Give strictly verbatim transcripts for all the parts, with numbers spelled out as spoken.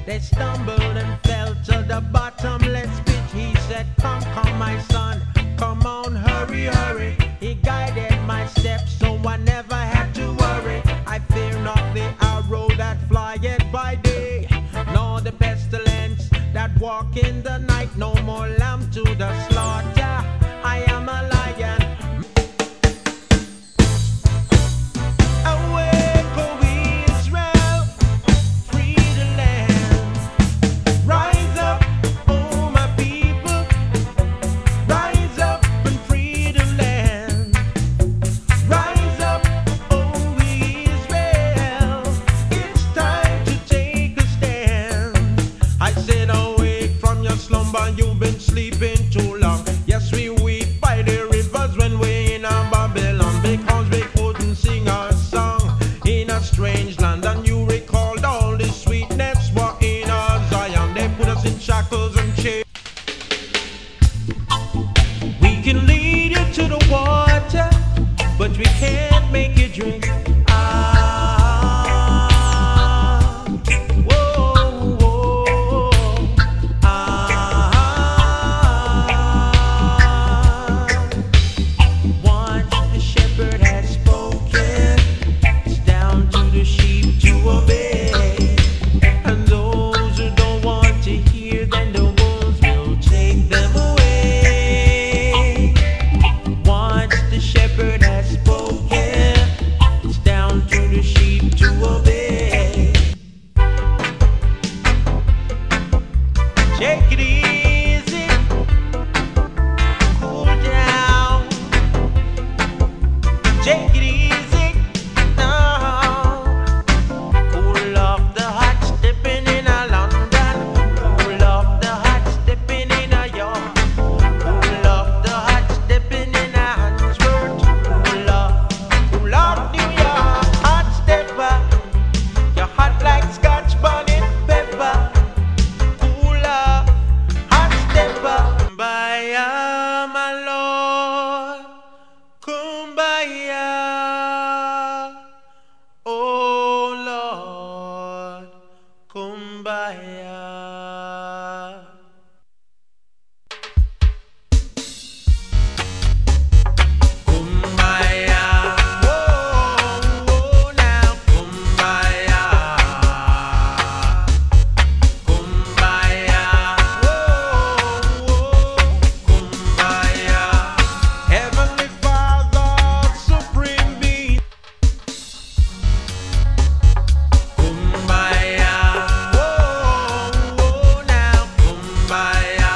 They stumbled and fell to the bottomless pit. He said, come, come, my son, come on, hurry, hurry. He guided my steps, so I never had to worry. I fear not the arrow that flieth by day, nor the pestilence that walk in the night. No more lamb to the slaughter. I am a lion. Awake, O Israel, free the land. Rise up, oh my people. Rise up and free the land. Rise up, oh Israel. It's time to take a stand. I said awake from your slumber, you've been sleeping too long. Yes, we weep by the rivers when we're in our Babylon, because we couldn't sing our song in a strange land. And you recalled all the sweetness were in our Zion. They put us in shackles and chains. We can lead you to the water, but we can't make you drink. Ah, whoa, whoa, ah. Once the shepherd has spoken, it's down to the sheep to obey. And those who don't want to hear, then the wolves will take them away. Once the shepherd has spoken, it's down to the sheep to obey. Take it easy, cool down. Take it easy now. Cool off the hot stepping in a London. Cool off the hot stepping in a York. Cool off the hot stepping in a Handsworth. Cool off, cool off New York. Hot stepper, you're hot like Scotch bonnet pepper. Cool off, hot stepper. Kumbaya, my Lord. Kumbaya, oh Lord. Kumbaya. Kumbaya, oh, oh, now Kumbaya. Kumbaya, oh, oh, Kumbaya. Heavenly Father, supreme being. Kumbaya, oh, oh, now Kumbaya.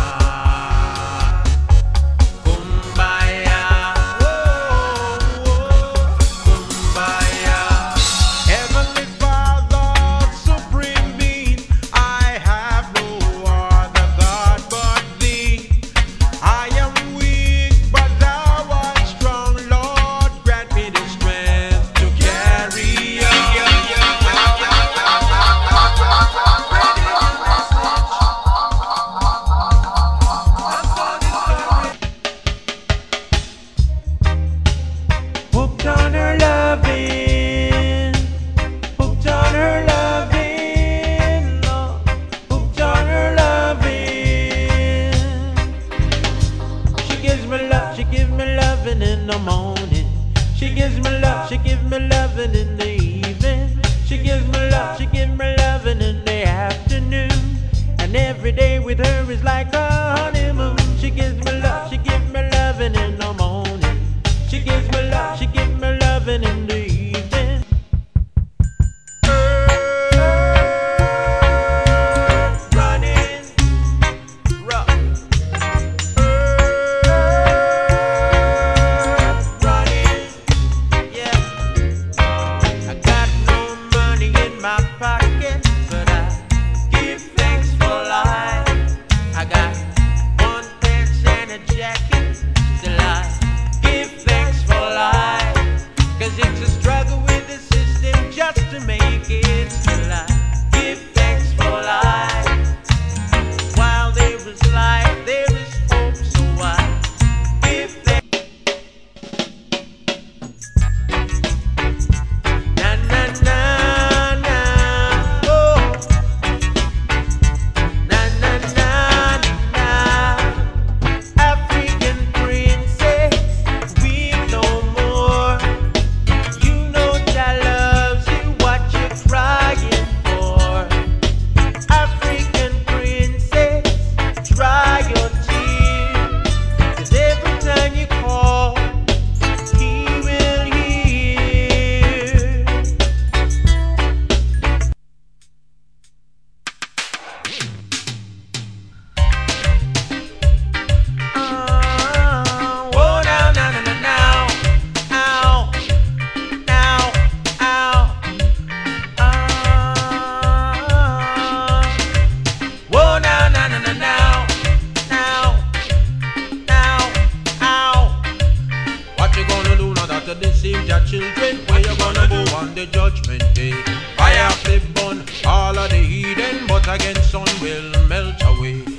Kumbaya, oh, oh, Kumbaya. Heavenly Father, supreme being, I have no other God but thee. I am weak, but thou art strong. Lord, grant me the strength to carry on. Hooked on her loving, hooked on her loving, Lord. Hooked on her loving. She gives me love, she gives me loving in the morning. She gives me love, she gives me loving in the evening. She gives me love, she gives me loving in the afternoon. And every day with her is like a honeymoon. She gives me love, she gives me loving in the morning. She gives me love, she gives me loving in the evening. Earth running rough. Earth running, yeah. I got no money in my pocket, but I give thanks for life. I got one pants and a jacket, still I give thanks for life. your children. Where you gonna go on the judgment day? Fire flip burn all of the heathen, but again sun will melt away.